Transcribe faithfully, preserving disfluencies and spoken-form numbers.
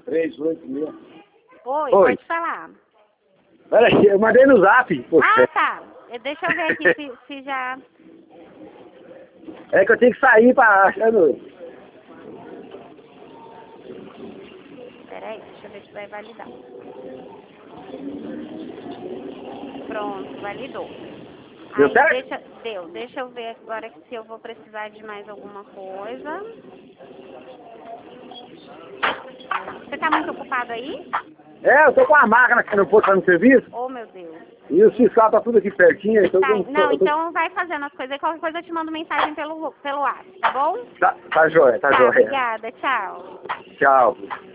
três oito seis. Oi, Oi. pode falar. Peraí, eu mandei no zap. Poxa. Ah, tá. Eh, Deixa eu ver aqui se, se já... É que eu tenho que sair pra achando. Peraí, deixa eu ver se vai validar. Pronto, validou. Deu Aí, certo? deixa, deu. Deixa eu ver agora se eu vou precisar de mais alguma coisa. Você tá muito ocupado aí? É, eu tô com a máquina que eu não posso fazer no serviço. Oh, meu Deus. E o fiscal tá tudo aqui pertinho. Então Tá, eu tô, não, eu tô... então vai fazendo as coisas. Qualquer coisa eu te mando mensagem pelo, pelo WhatsApp, tá bom? Tá, tá jóia, tá, Tá, jóia. obrigada. Tchau. Tchau.